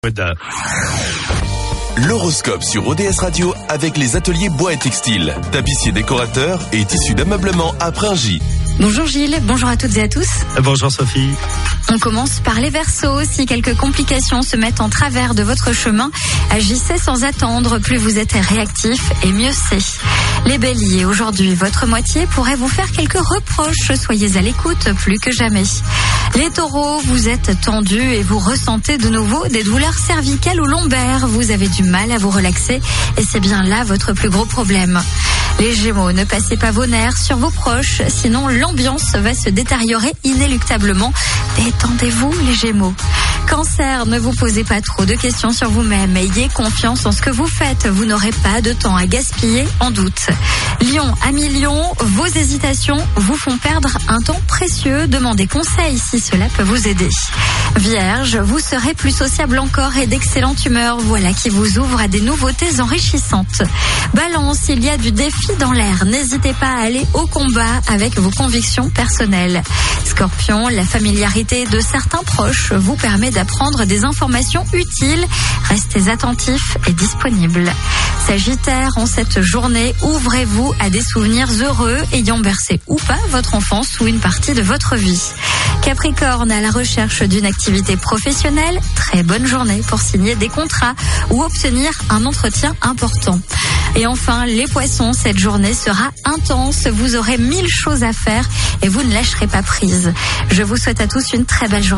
L'horoscope sur ODS Radio avec les ateliers bois et textiles, tapissiers décorateurs et tissus d'ameublement à Pringy. Bonjour Gilles, bonjour à toutes et à tous. Bonjour Sophie. On commence par les Verseaux. Si quelques complications se mettent en travers de votre chemin, agissez sans attendre. Plus vous êtes réactif et mieux c'est. Les Béliers, aujourd'hui, votre moitié pourrait vous faire quelques reproches. Soyez à l'écoute plus que jamais. Les Taureaux, vous êtes tendus et vous ressentez de nouveau des douleurs cervicales ou lombaires. Vous avez du mal à vous relaxer et c'est bien là votre plus gros problème. Les Gémeaux, ne passez pas vos nerfs sur vos proches, sinon l'ambiance va se détériorer inéluctablement. Détendez-vous les Gémeaux. Cancer, ne vous posez pas trop de questions sur vous-même. Ayez confiance en ce que vous faites. Vous n'aurez pas de temps à gaspiller en doute. Lion, amis Lion, vos hésitations vous font perdre un temps précieux. Demandez conseil si cela peut vous aider. Vierge, vous serez plus sociable encore et d'excellente humeur. Voilà qui vous ouvre à des nouveautés enrichissantes. Balance, il y a du défi dans l'air. N'hésitez pas à aller au combat avec vos convictions personnelles. Scorpion, la familiarité de certains proches vous permet d'apprendre des informations utiles. Restez attentifs et disponibles. Sagittaire, en cette journée, ouvrez-vous à des souvenirs heureux ayant bercé ou pas votre enfance ou une partie de votre vie. Capricorne, à la recherche d'une activité professionnelle, très bonne journée pour signer des contrats ou obtenir un entretien important. Et enfin, les Poissons, cette journée sera intense. Vous aurez 1000 choses à faire et vous ne lâcherez pas prise. Je vous souhaite à tous une très belle journée.